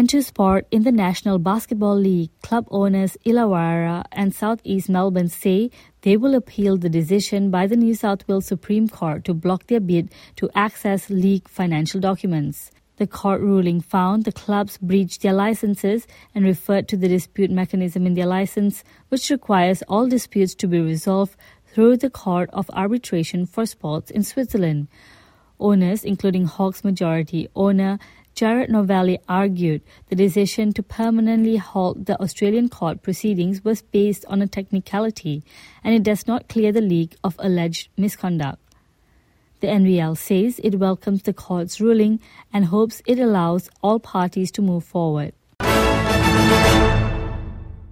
And to sport, in the National Basketball League, club owners Illawarra and South East Melbourne say they will appeal the decision by the New South Wales Supreme Court to block their bid to access league financial documents. The court ruling found the clubs breached their licenses and referred to the dispute mechanism in their license, which requires all disputes to be resolved through the Court of Arbitration for Sports in Switzerland. Owners, including Hawks majority owner Jared Novelli, argued the decision to permanently halt the Australian court proceedings was based on a technicality, and it does not clear the league of alleged misconduct. The NVL says it welcomes the court's ruling and hopes it allows all parties to move forward.